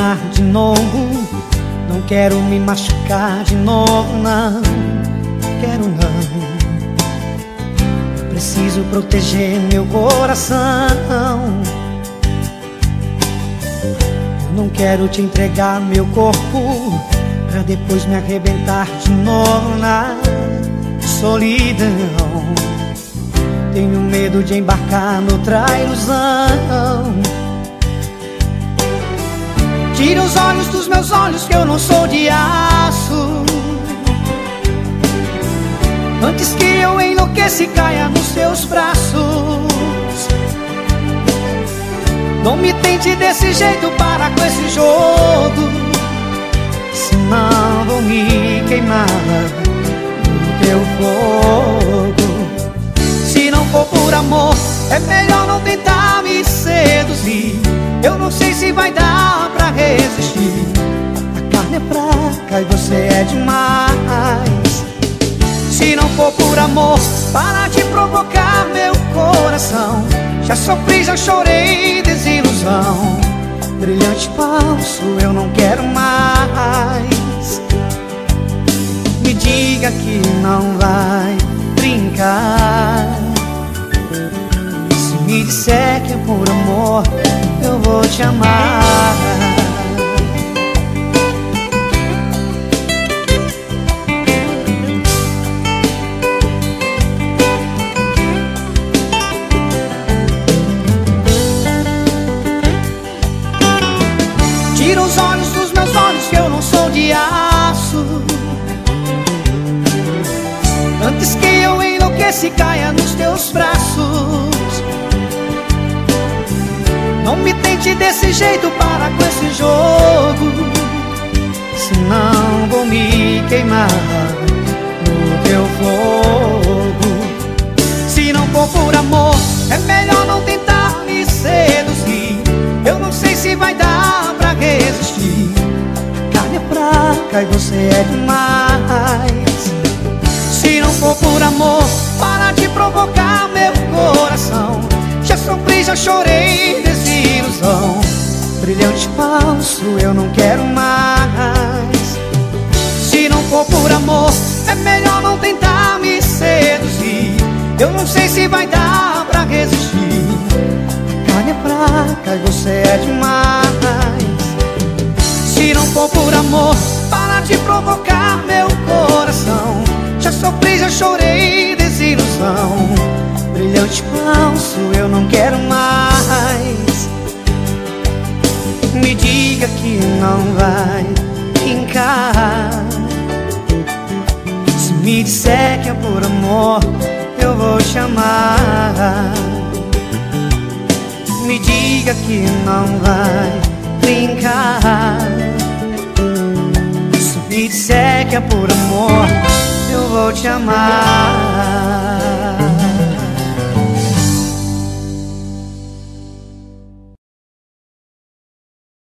amar de novo. Não quero me machucar de novo, não quero não. Eu preciso proteger meu coração. Eu não quero te entregar meu corpo pra depois me arrebentar de novo na solidão. Tenho medo de embarcar noutra ilusão. Tira os olhos dos meus olhos, que eu não sou de aço. Antes que eu enlouqueça e caia nos teus braços. Não me tente desse jeito, para com esse jogo, senão vou me queimar no teu fogo. Se não for por amor, é melhor não tentar me seduzir. Eu não sei se vai dar pra resistir. A carne é fraca e você é demais. Se não for por amor, para de provocar meu coração. Já sofri, já chorei desilusão. Brilhante falso, eu não quero mais. Me diga que não vai brincar. Se me disser que é por amor, eu vou te amar. Tira os olhos dos meus olhos, que eu não sou de aço. Antes que eu enlouqueça e caia nos teus braços. Não me tente desse jeito, para com esse jogo, senão vou me queimar no teu fogo. Se não for por amor, é melhor não tentar me seduzir. Eu não sei se vai dar pra resistir. A carne é fraca e você é demais. Se não for por amor, para de provocar meu coração. Já sofri, já chorei desilusão. Brilhante falso, eu não quero mais. Se não for por amor, é melhor não tentar me seduzir. Eu não sei se vai dar pra resistir. A carne é fraca e você é demais. Se não for por amor, para de provocar meu coração. Já sofri, já chorei desilusão. Brilhante falso, eu não quero mais. Me diga que não vai brincar. Se me disser que é por amor, eu vou te amar. Me diga que não vai brincar. Se me disser que é por amor, eu vou te amar.